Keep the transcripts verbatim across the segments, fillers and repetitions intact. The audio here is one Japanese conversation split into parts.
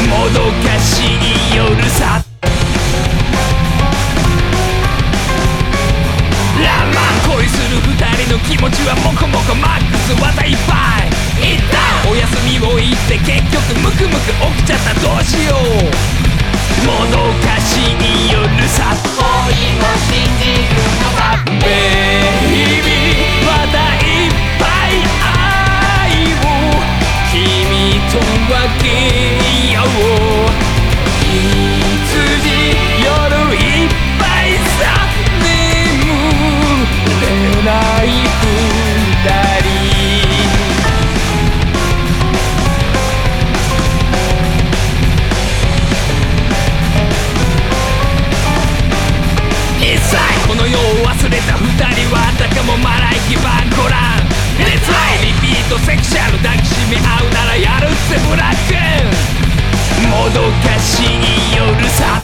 もどかしい夜さ。ランマン恋する二人の気持ちはモコモコマックスまたいっぱい。一旦お休みを言って結局ムクムク起きちゃった。どうしよう。もどかしい夜さ。 恋を信じるのさ。 ベイビーまたいっぱい愛を君と分けよう。羊夜いっぱいさ。眠れない二人。一切この世を忘れた二人はあたかもマライキ版ご覧。レッツライリピートセクシャル抱きしめ合うならやるってブラック。もどかしい夜さ。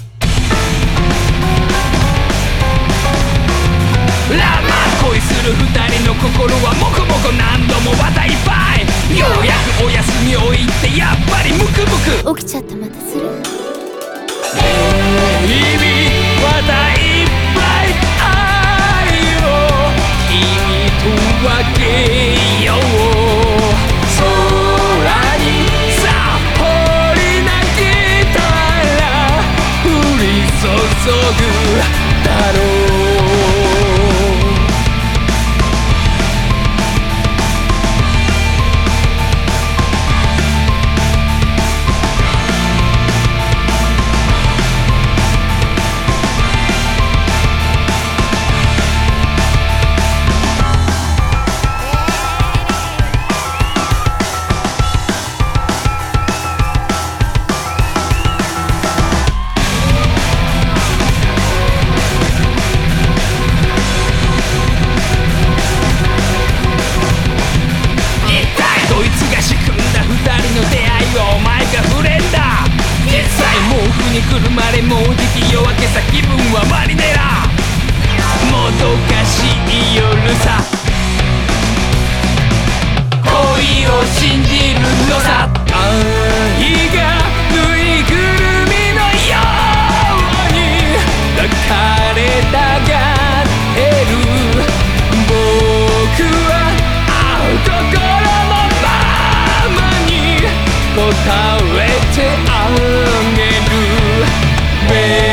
ランマン恋する二人の心はモコモコ何度もまたいっぱい。ようやくお休みを言ってやっぱりムクムク起きちゃった。またする？ ベイビーまたいっぱい愛を君と分けよう。空にさ放り投げたら降り注ぐだろう。くるまれもうじき夜明けさ。気分はマリネラ。もどかしい夜さ。恋を信じるのさ。愛がぬいぐるみのように抱かれたがってる。僕は心のままに答えてあげる。